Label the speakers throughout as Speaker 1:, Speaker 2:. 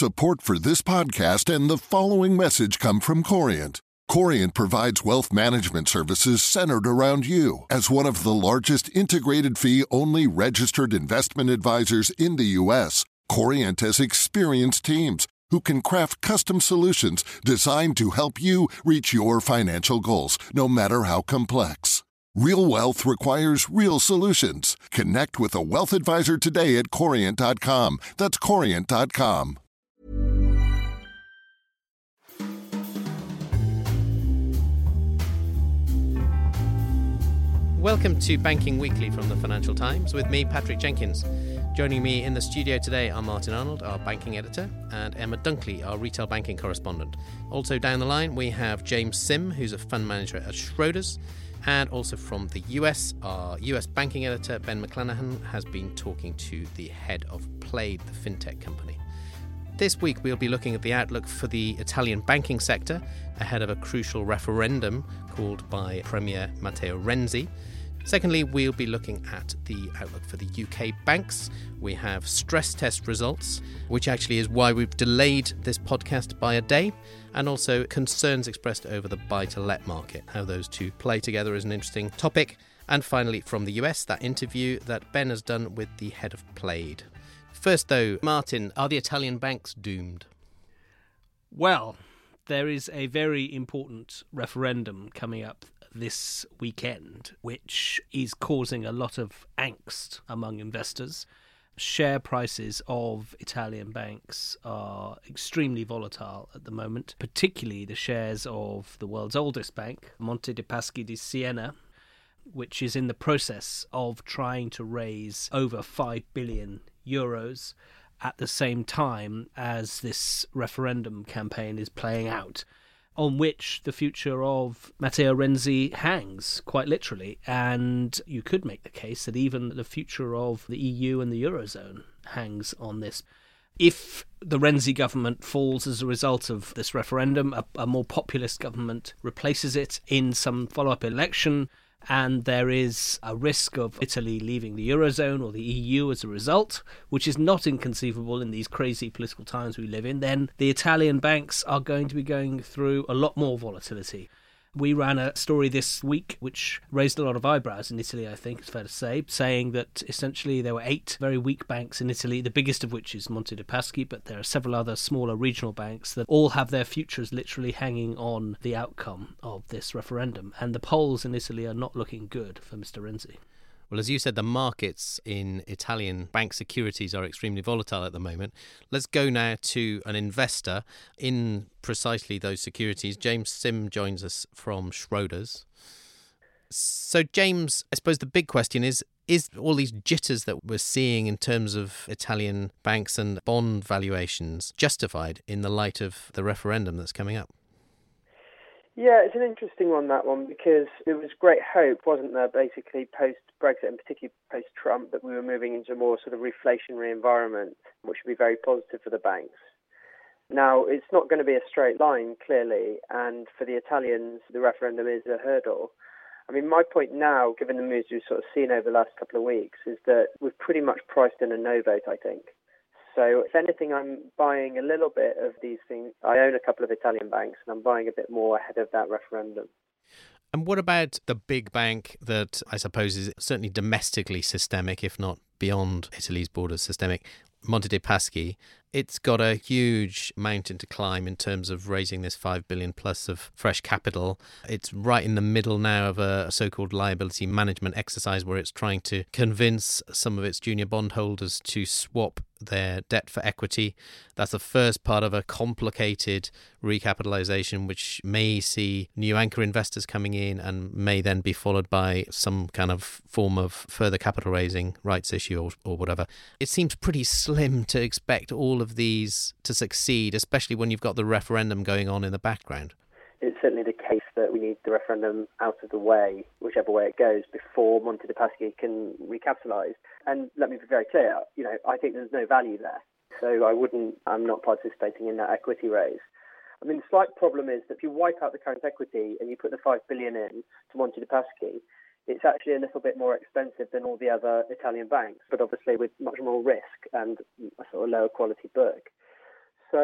Speaker 1: Support for this podcast and the following message come from Corient. Corient provides wealth management services centered around you. As one of the largest integrated fee-only registered investment advisors in the U.S., Corient has experienced teams who can craft custom solutions designed to help you reach your financial goals, no matter how complex. Real wealth requires real solutions. Connect with a wealth advisor today at Corient.com. That's Corient.com.
Speaker 2: Welcome to Banking Weekly from the Financial Times with me, Patrick Jenkins. Joining me in the studio today are Martin Arnold, our banking editor, and Emma Dunkley, our retail banking correspondent. Also down the line, we have James Sim, who's a fund manager at Schroders. And also from the US, our US banking editor, Ben McClanahan, has been talking to the head of Plaid, the fintech company. This week, we'll be looking at the outlook for the Italian banking sector ahead of a crucial referendum called by Premier Matteo Renzi. Secondly, we'll be looking at the outlook for the UK banks. We have stress test results, which actually is why we've delayed this podcast by a day, and also concerns expressed over the buy-to-let market. How those two play together is an interesting topic. And finally, from the US, that interview that Ben has done with the head of Plaid. First, though, Martin, are the Italian banks doomed?
Speaker 3: Well, there is a very important referendum coming up this weekend, which is causing a lot of angst among investors. Share prices of Italian banks are extremely volatile at the moment, particularly the shares of the world's oldest bank, Monte dei Paschi di Siena, which is in the process of trying to raise over 5 billion euros at the same time as this referendum campaign is playing out, on which the future of Matteo Renzi hangs, quite literally. And you could make the case that even the future of the EU and the Eurozone hangs on this. If the Renzi government falls as a result of this referendum, a more populist government replaces it in some follow-up election, and there is a risk of Italy leaving the Eurozone or the EU as a result, which is not inconceivable in these crazy political times we live in, then the Italian banks are going to be going through a lot more volatility. We ran a story this week which raised a lot of eyebrows in Italy, I think it's fair to say, saying that essentially there were 8 very weak banks in Italy, the biggest of which is Monte dei Paschi, but there are several other smaller regional banks that all have their futures literally hanging on the outcome of this referendum. And the polls in Italy are not looking good for Mr. Renzi.
Speaker 2: Well, as you said, the markets in Italian bank securities are extremely volatile at the moment. Let's go now to an investor in precisely those securities. James Sim joins us from Schroders. So, James, I suppose the big question is all these jitters that we're seeing in terms of Italian banks and bond valuations justified in the light of the referendum that's coming up?
Speaker 4: Yeah, it's an interesting one, that one, because there was great hope, wasn't there, basically post-Brexit and particularly post-Trump, that we were moving into a more sort of reflationary environment, which would be very positive for the banks. Now, it's not going to be a straight line, clearly, and for the Italians, the referendum is a hurdle. I mean, my point now, given the moves we've sort of seen over the last couple of weeks, is that we've pretty much priced in a no vote, I think. So if anything, I'm buying a little bit of these things. I own a couple of Italian banks, and I'm buying a bit more ahead of that referendum.
Speaker 2: And what about the big bank that I suppose is certainly domestically systemic, if not beyond Italy's borders systemic, Monte dei Paschi? It's got a huge mountain to climb in terms of raising this 5 billion plus of fresh capital. It's right in the middle now of a so-called liability management exercise where it's trying to convince some of its junior bondholders to swap their debt for equity. That's the first part of a complicated recapitalization, which may see new anchor investors coming in and may then be followed by some kind of form of further capital raising, rights issue or whatever. It seems pretty slim to expect all of these to succeed, especially when you've got the referendum going on in the background.
Speaker 4: It's certainly the case that we need the referendum out of the way, whichever way it goes, before Monte dei Paschi can recapitalise. And let me be very clear, I think there's no value there. So I'm not participating in that equity raise. I mean, the slight problem is that if you wipe out the current equity and you put the 5 billion in to Monte dei Paschi, it's actually a little bit more expensive than all the other Italian banks, but obviously with much more risk and a sort of lower quality book. So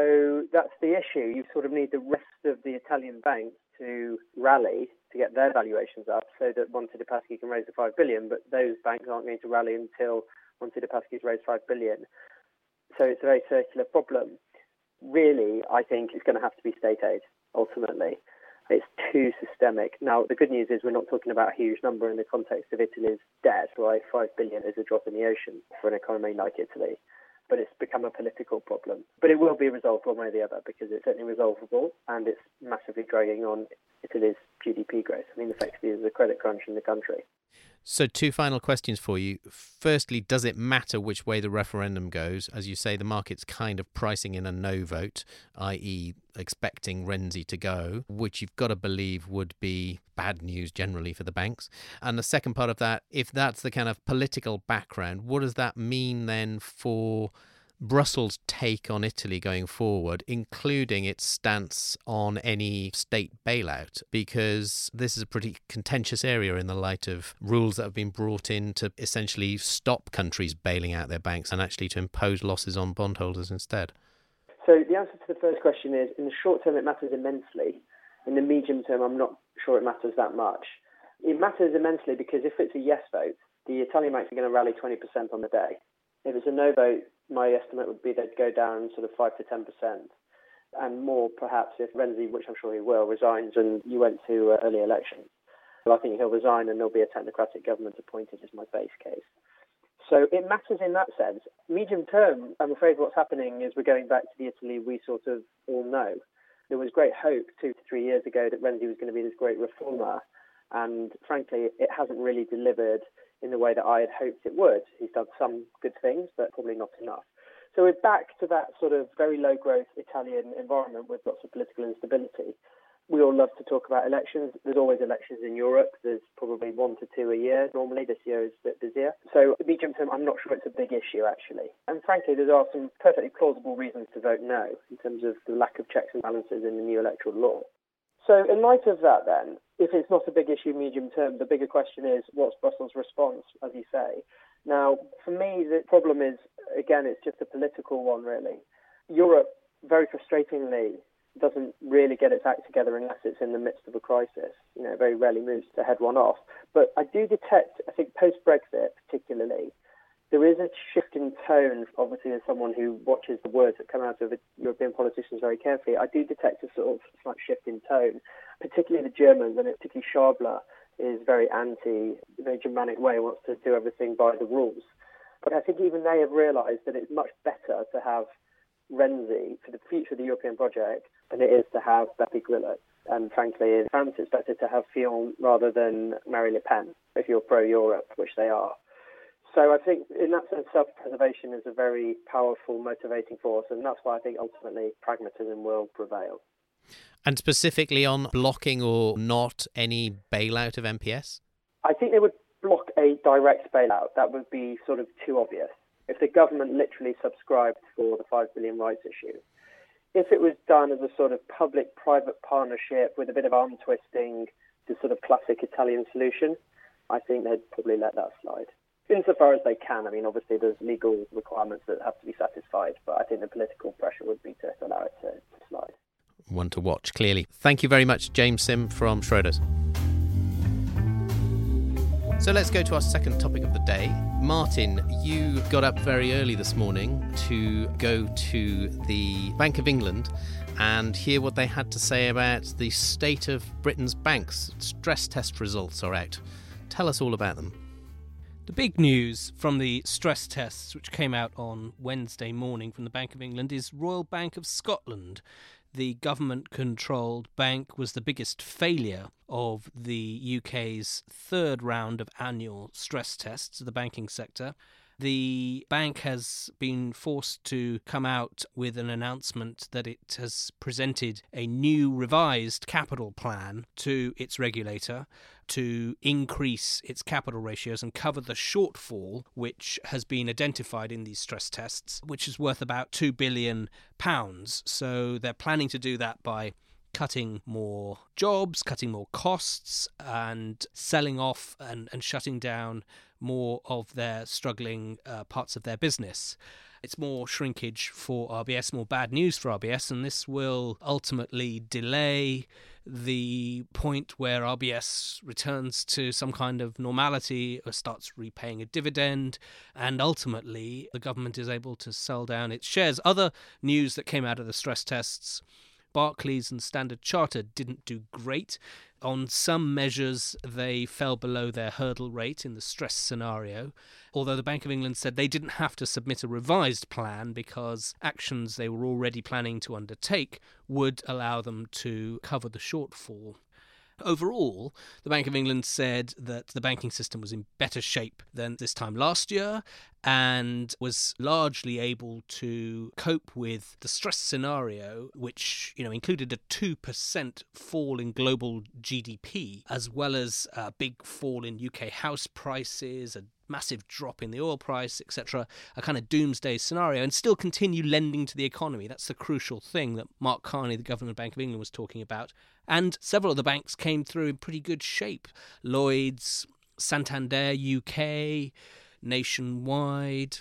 Speaker 4: So that's the issue. You sort of need the rest of the Italian banks to rally to get their valuations up so that Monte dei Paschi can raise the 5 billion, but those banks aren't going to rally until Monte dei Paschi's raised 5 billion. So it's a very circular problem. Really, I think it's going to have to be state aid, ultimately. It's too systemic. Now, the good news is we're not talking about a huge number in the context of Italy's debt, right? 5 billion is a drop in the ocean for an economy like Italy. But it's become a political problem. But it will be resolved one way or the other because it's certainly resolvable and it's massively dragging on Italy's GDP growth. I mean, effectively, there's a credit crunch in the country.
Speaker 2: So 2 final questions for you. Firstly, does it matter which way the referendum goes? As you say, the market's kind of pricing in a no vote, i.e. expecting Renzi to go, which you've got to believe would be bad news generally for the banks. And the second part of that, if that's the kind of political background, what does that mean then for Brussels' take on Italy going forward, including its stance on any state bailout? Because this is a pretty contentious area in the light of rules that have been brought in to essentially stop countries bailing out their banks and actually to impose losses on bondholders instead.
Speaker 4: So the answer to the first question is, in the short term, it matters immensely. In the medium term, I'm not sure it matters that much. It matters immensely because if it's a yes vote, the Italian banks are going to rally 20% on the day. If it's a no vote, my estimate would be they'd go down sort of 5 to 10%, and more perhaps if Renzi, which I'm sure he will, resigns and you went to early elections. So I think he'll resign and there'll be a technocratic government appointed is my base case. So it matters in that sense. Medium term, I'm afraid what's happening is we're going back to the Italy we sort of all know. There was great hope 2 to 3 years ago that Renzi was going to be this great reformer, and frankly, it hasn't really delivered in the way that I had hoped it would. He's done some good things, but probably not enough. So we're back to that sort of very low-growth Italian environment with lots of political instability. We all love to talk about elections. There's always elections in Europe. There's probably 1 to 2 a year. Normally, this year is a bit busier. So medium term, I'm not sure it's a big issue, actually. And frankly, there are some perfectly plausible reasons to vote no in terms of the lack of checks and balances in the new electoral law. So in light of that, then, if it's not a big issue medium term, the bigger question is, what's Brussels' response, as you say? Now, for me, the problem is, again, it's just a political one, really. Europe, very frustratingly, doesn't really get its act together unless it's in the midst of a crisis. You know, it very rarely moves to head one off. But I do detect, I think post-Brexit particularly, there is a shift in tone, obviously as someone who watches the words that come out of European politicians very carefully. I do detect a sort of slight shift in tone, particularly the Germans, and particularly Schäuble is very very Germanic way, wants to do everything by the rules. But I think even they have realised that it's much better to have Renzi for the future of the European project than it is to have Beppe Grillo. And frankly, in France, it's better to have Fillon rather than Marine Le Pen, if you're pro-Europe, which they are. So I think, in that sense, self-preservation is a very powerful motivating force, and that's why I think ultimately pragmatism will prevail.
Speaker 2: And specifically on blocking or not any bailout of MPS?
Speaker 4: I think they would block a direct bailout. That would be sort of too obvious. If the government literally subscribed for the 5 billion rights issue. If it was done as a sort of public-private partnership with a bit of arm twisting, the sort of classic Italian solution, I think they'd probably let that slide. Insofar as they can. I mean, obviously there's legal requirements that have to be satisfied, but I think the political pressure would be to allow it to slide.
Speaker 2: One to watch, clearly. Thank you very much, James Sim from Schroders. So let's go to our second topic of the day. Martin, you got up very early this morning to go to the Bank of England and hear what they had to say about the state of Britain's banks. Stress test results are out. Tell us all about them.
Speaker 3: The big news from the stress tests, which came out on Wednesday morning from the Bank of England, is Royal Bank of Scotland. The government-controlled bank was the biggest failure of the UK's third round of annual stress tests of the banking sector. The bank has been forced to come out with an announcement that it has presented a new revised capital plan to its regulator to increase its capital ratios and cover the shortfall which has been identified in these stress tests, which is worth about £2 billion. So they're planning to do that by cutting more jobs, cutting more costs, and selling off and shutting down more of their struggling parts of their business. It's more shrinkage for RBS, more bad news for RBS, and this will ultimately delay the point where RBS returns to some kind of normality or starts repaying a dividend, and ultimately the government is able to sell down its shares. Other news that came out of the stress tests: Barclays and Standard Chartered didn't do great. On some measures, they fell below their hurdle rate in the stress scenario, although the Bank of England said they didn't have to submit a revised plan because actions they were already planning to undertake would allow them to cover the shortfall. Overall, the Bank of England said that the banking system was in better shape than this time last year and was largely able to cope with the stress scenario, which included a 2% fall in global GDP, as well as a big fall in UK house prices, a massive drop in the oil price, etc., a kind of doomsday scenario, and still continue lending to the economy. That's the crucial thing that Mark Carney, the Governor of the Bank of England, was talking about. And several of the banks came through in pretty good shape. Lloyds, Santander UK, Nationwide,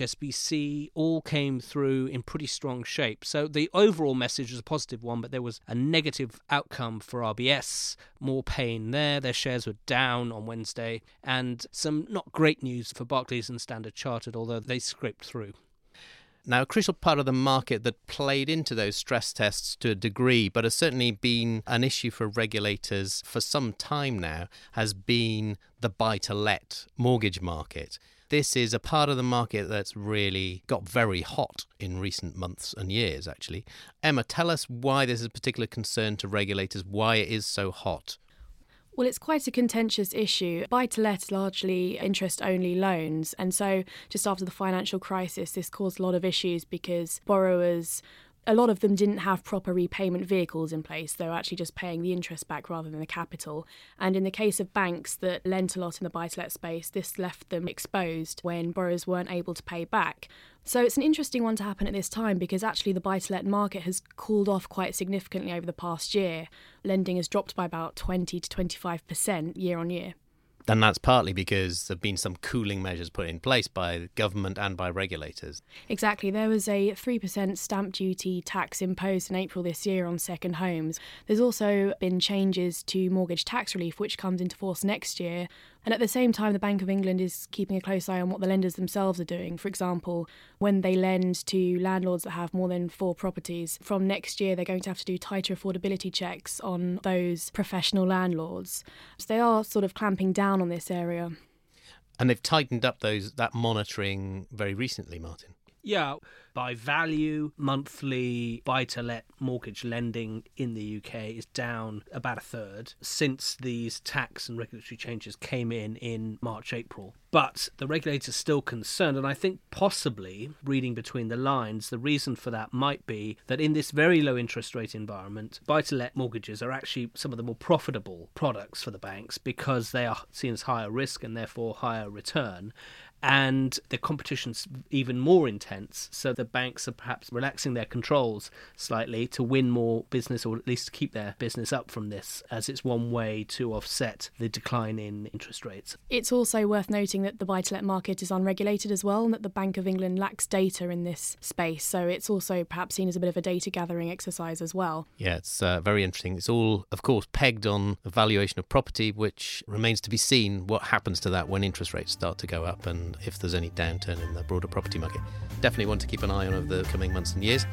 Speaker 3: HSBC, all came through in pretty strong shape. So the overall message was a positive one, but there was a negative outcome for RBS, more pain there. Their shares were down on Wednesday, and some not great news for Barclays and Standard Chartered, although they scraped through.
Speaker 2: Now, a crucial part of the market that played into those stress tests to a degree, but has certainly been an issue for regulators for some time now, has been the buy-to-let mortgage market. This is a part of the market that's really got very hot in recent months and years, actually. Emma, tell us why this is a particular concern to regulators, why it is so hot.
Speaker 5: Well, it's quite a contentious issue. Buy-to-let largely interest-only loans. And so just after the financial crisis, this caused a lot of issues because borrowers, a lot of them didn't have proper repayment vehicles in place. They were actually just paying the interest back rather than the capital. And in the case of banks that lent a lot in the buy-to-let space, this left them exposed when borrowers weren't able to pay back. So it's an interesting one to happen at this time because actually the buy-to-let market has cooled off quite significantly over the past year. Lending has dropped by about 20 to 25% year on year.
Speaker 2: And that's partly because there have been some cooling measures put in place by the government and by regulators.
Speaker 5: Exactly. There was a 3% stamp duty tax imposed in April this year on second homes. There's also been changes to mortgage tax relief, which comes into force next year. And at the same time, the Bank of England is keeping a close eye on what the lenders themselves are doing. For example, when they lend to landlords that have more than 4 properties, from next year they're going to have to do tighter affordability checks on those professional landlords. So they are sort of clamping down on this area.
Speaker 2: And they've tightened up that monitoring very recently, Martin.
Speaker 3: Yeah, by value, monthly buy-to-let mortgage lending in the UK is down about a third since these tax and regulatory changes came in March, April. But the regulator's still concerned, and I think possibly, reading between the lines, the reason for that might be that in this very low interest rate environment, buy-to-let mortgages are actually some of the more profitable products for the banks because they are seen as higher risk and therefore higher return. And the competition's even more intense, so the banks are perhaps relaxing their controls slightly to win more business, or at least to keep their business up from this, as it's one way to offset the decline in interest rates.
Speaker 5: It's also worth noting that the buy-to-let market is unregulated as well, and that the Bank of England lacks data in this space, so it's also perhaps seen as a bit of a data-gathering exercise as well.
Speaker 2: Yeah, it's very interesting. It's all, of course, pegged on the valuation of property, which remains to be seen what happens to that when interest rates start to go up and if there's any downturn in the broader property market. Definitely want to keep an eye on over the coming months and years.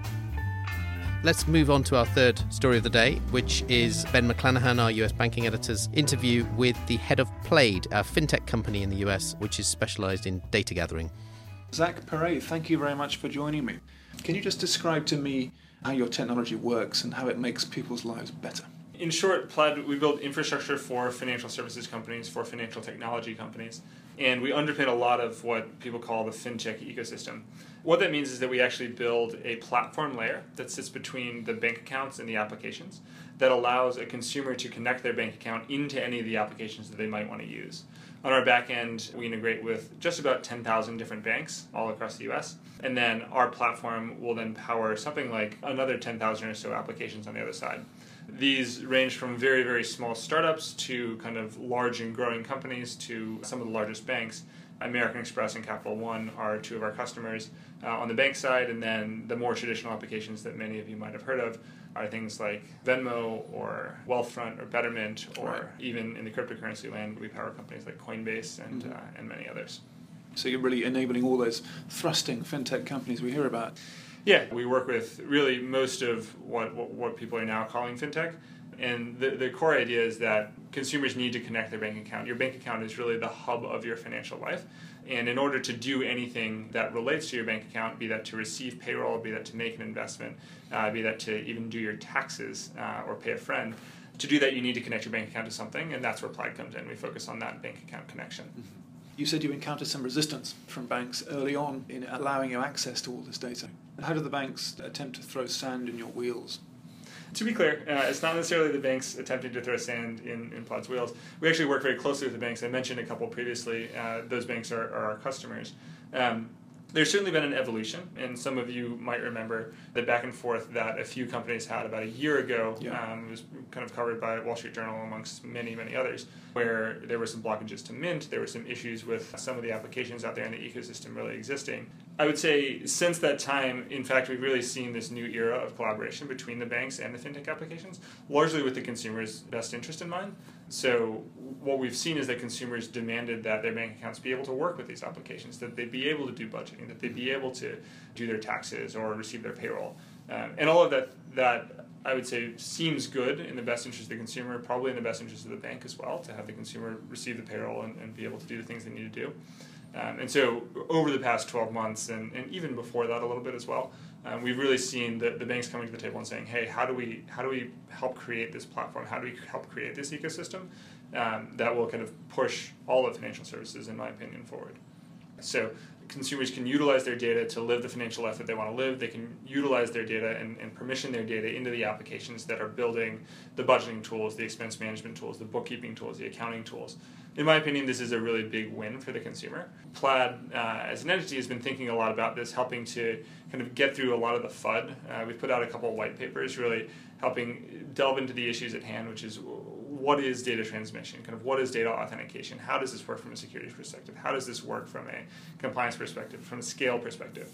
Speaker 2: Let's move on to our third story of the day, which is Ben McClanahan, our US banking editor's interview with the head of Plaid, a fintech company in the US which is specialised in data gathering.
Speaker 6: Zach Perret, thank you very much for joining me. Can you just describe to me how your technology works and how it makes people's lives better?
Speaker 7: In short, Plaid, we build infrastructure for financial services companies, for financial technology companies, and we underpin a lot of what people call the fintech ecosystem. What that means is that we actually build a platform layer that sits between the bank accounts and the applications that allows a consumer to connect their bank account into any of the applications that they might want to use. On our back end, we integrate with just about 10,000 different banks all across the US. And then our platform will then power something like another 10,000 or so applications on the other side. These range from very, very small startups to kind of large and growing companies to some of the largest banks. American Express and Capital One are two of our customers on the bank side, and then the more traditional applications that many of you might have heard of are things like Venmo or Wealthfront or Betterment, or even in the cryptocurrency land, we power companies like Coinbase and many others.
Speaker 6: So you're really enabling all those thrusting fintech companies we hear about.
Speaker 7: Yeah, we work with really most of what people are now calling fintech. And the core idea is that consumers need to connect their bank account. Your bank account is really the hub of your financial life. And in order to do anything that relates to your bank account, be that to receive payroll, be that to make an investment, be that to even do your taxes or pay a friend, to do that you need to connect your bank account to something, and that's where Plaid comes in. We focus on that bank account connection.
Speaker 6: Mm-hmm. You said you encountered some resistance from banks early on in allowing you access to all this data. How do the banks attempt to throw sand in your wheels?
Speaker 7: To be clear, it's not necessarily the banks attempting to throw sand in Plaid's wheels. We actually work very closely with the banks. I mentioned a couple previously. Those banks are our customers. There's certainly been an evolution, and some of you might remember the back and forth that a few companies had about a year ago. It was kind of covered by Wall Street Journal amongst many, many others, where there were some blockages to Mint, there were some issues with some of the applications out there in the ecosystem really existing. I would say since that time, in fact, we've really seen this new era of collaboration between the banks and the fintech applications, largely with the consumer's best interest in mind. So what we've seen is that consumers demanded that their bank accounts be able to work with these applications, that they be able to do budgeting, that they be able to do their taxes or receive their payroll. And all of that I would say seems good in the best interest of the consumer, probably in the best interest of the bank as well, to have the consumer receive the payroll and be able to do the things they need to do. And so over the past 12 months, and even before that a little bit as well, we've really seen the banks coming to the table and saying, hey, how do we help create this platform? How do we help create this ecosystem that will kind of push all of financial services, in my opinion, forward? So consumers can utilize their data to live the financial life that they want to live. They can utilize their data and permission their data into the applications that are building the budgeting tools, the expense management tools, the bookkeeping tools, the accounting tools. In my opinion, this is a really big win for the consumer. Plaid, as an entity, has been thinking a lot about this, helping to kind of get through a lot of the FUD. We've put out a couple of white papers really helping delve into the issues at hand, which is what is data transmission, kind of what is data authentication, how does this work from a security perspective, how does this work from a compliance perspective, from a scale perspective.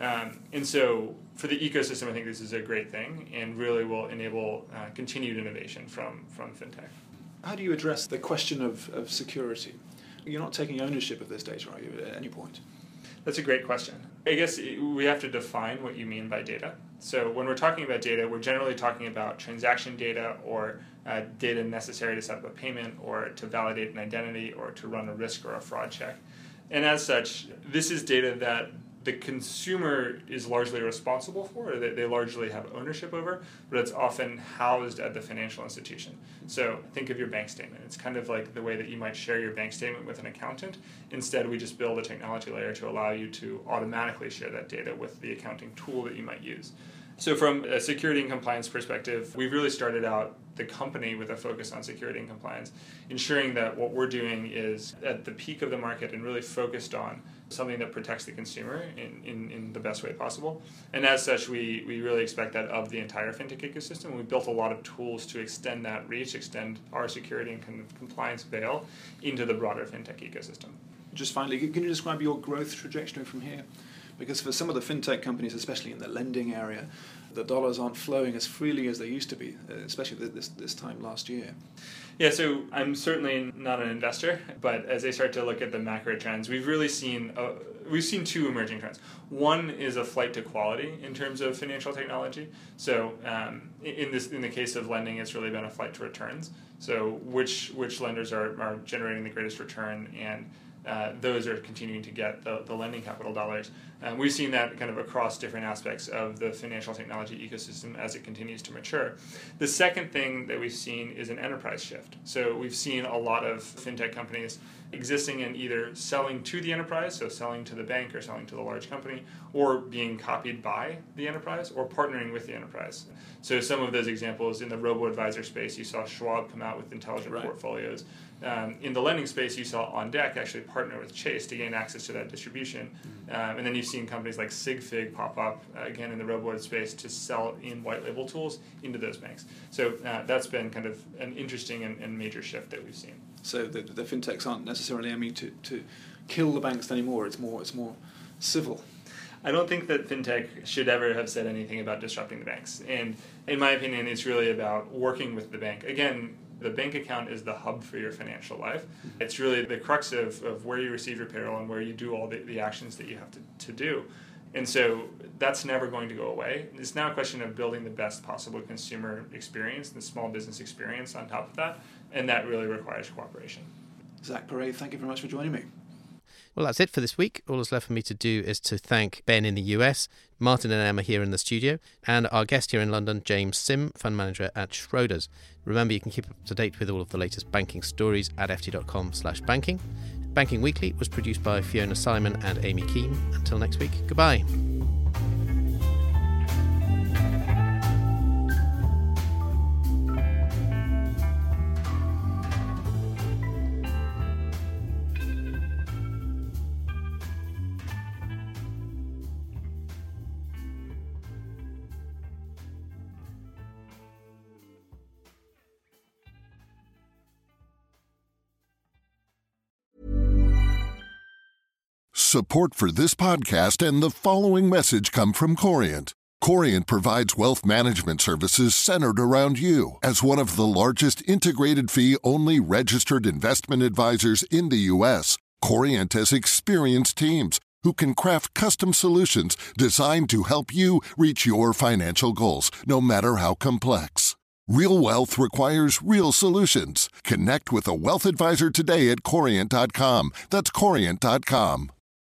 Speaker 7: And so for the ecosystem, I think this is a great thing and really will enable continued innovation from fintech.
Speaker 6: How do you address the question of security? You're not taking ownership of this data, are you, at any point?
Speaker 7: That's a great question. I guess we have to define what you mean by data. So when we're talking about data, we're generally talking about transaction data or data necessary to set up a payment or to validate an identity or to run a risk or a fraud check. And as such, this is data that the consumer is largely responsible for, or that they largely have ownership over, but it's often housed at the financial institution. So think of your bank statement. It's kind of like the way that you might share your bank statement with an accountant. Instead, we just build a technology layer to allow you to automatically share that data with the accounting tool that you might use. So from a security and compliance perspective, we've really started out the company with a focus on security and compliance, ensuring that what we're doing is at the peak of the market and really focused on something that protects the consumer in the best way possible. And as such, we really expect that of the entire fintech ecosystem. We built a lot of tools to extend that reach, extend our security and compliance veil into the broader fintech ecosystem.
Speaker 6: Just finally, can you describe your growth trajectory from here? Because for some of the fintech companies, especially in the lending area, the dollars aren't flowing as freely as they used to be, especially this time last year.
Speaker 7: Yeah, so I'm certainly not an investor, but as I start to look at the macro trends, we've really seen two emerging trends. One is a flight to quality in terms of financial technology. So in the case of lending, it's really been a flight to returns. So which lenders are generating the greatest return, and those are continuing to get the lending capital dollars. We've seen that kind of across different aspects of the financial technology ecosystem as it continues to mature. The second thing that we've seen is an enterprise shift. So we've seen a lot of fintech companies existing and either selling to the enterprise, so selling to the bank or selling to the large company, or being copied by the enterprise, or partnering with the enterprise. So some of those examples in the robo-advisor space, you saw Schwab come out with intelligent portfolios. In the lending space, you saw OnDeck actually partner with Chase to gain access to that distribution. And then you've seen companies like SigFig pop up, again, in the robo-ad space to sell in white label tools into those banks. So that's been kind of an interesting and major shift that we've seen.
Speaker 6: So the fintechs aren't necessarily aiming to kill the banks anymore. It's more civil.
Speaker 7: I don't think that fintech should ever have said anything about disrupting the banks. And in my opinion, it's really about working with the bank. Again, the bank account is the hub for your financial life. It's really the crux of where you receive your payroll and where you do all the actions that you have to do. And so that's never going to go away. It's now a question of building the best possible consumer experience, the small business experience on top of that, and that really requires cooperation.
Speaker 6: Zach Perret, thank you very much for joining me.
Speaker 2: Well, that's it for this week. All that's left for me to do is to thank Ben in the US, Martin and Emma here in the studio, and our guest here in London, James Sim, fund manager at Schroders. Remember, you can keep up to date with all of the latest banking stories at ft.com/banking. Banking Weekly was produced by Fiona Simon and Amy Keane. Until next week, goodbye.
Speaker 1: Support for this podcast and the following message come from Corient. Corient provides wealth management services centered around you. As one of the largest integrated fee-only registered investment advisors in the U.S., Corient has experienced teams who can craft custom solutions designed to help you reach your financial goals, no matter how complex. Real wealth requires real solutions. Connect with a wealth advisor today at Corient.com. That's Corient.com.